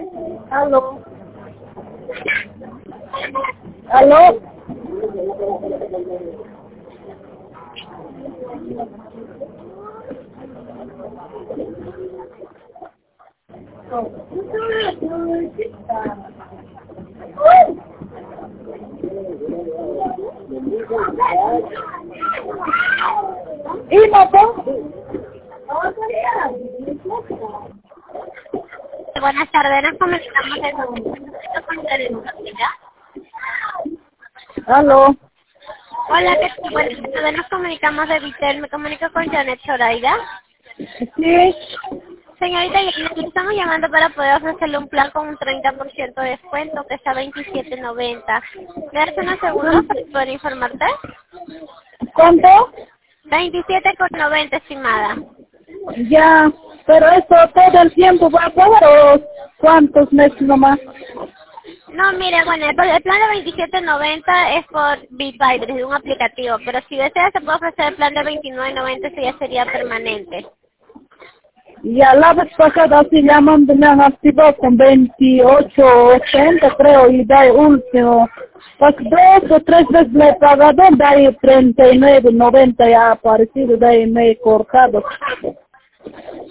Aló. Aló. ¿Y papá? Buenas tardes, nos comunicamos de Aló. Hola, buenas tardes, nos comunicamos de Vitel, me comunico con Janet Zoraida. Sí. Señorita, le estamos llamando para poder ofrecerle un plan con un 30% de descuento que está a 27.90. ¿Me das unos segundos para poder informarte? ¿Cuánto? 27.90, estimada. Ya. Pero eso todo el tiempo va a pagar o cuántos meses nomás. No, mire, bueno, el plan de 27.90 es por BitVibes, de un aplicativo, pero si desea se puede ofrecer el plan de 29.90, ese ya sería permanente. Ya la vez pasada sí llaman, me han activado con 28.80 creo y de ahí último. Pues 2 o 3 veces le he pagado, de ahí 39.90 ya ha aparecido, de ahí me he cortado.